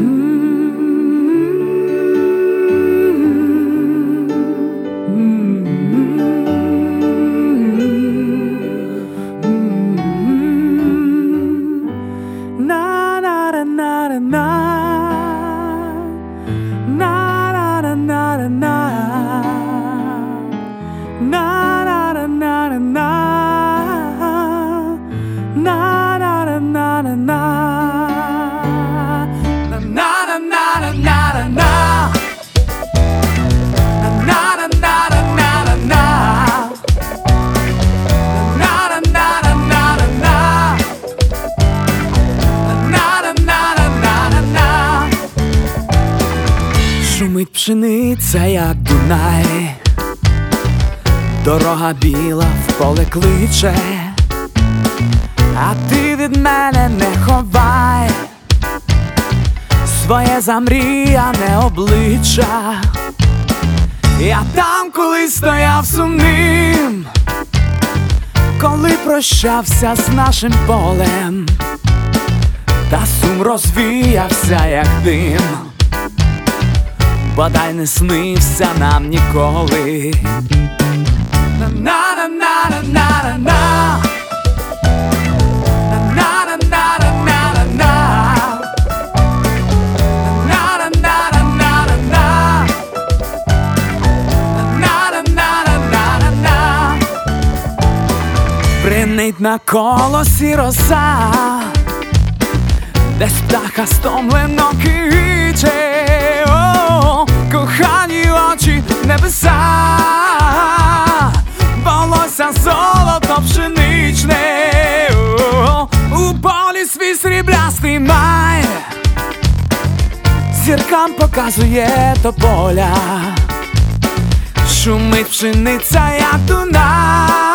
Шумить пшениця, як Дунай, дорога біла в поле кличе, а ти від мене не ховай своє замріяне обличчя. Я там колись стояв сумним, коли прощався з нашим полем, та сум розвіявся, як дим, бодай не снився нам ніколи. На-на-на-на-на-на-на, бринить на колосі роса, десь птаха стомлено киче. О, кохані очі небеса, волосся золото пшеничне. О, у полі свій сріблястий май зіркам показує тополя. Шумить пшениця, як Дунай.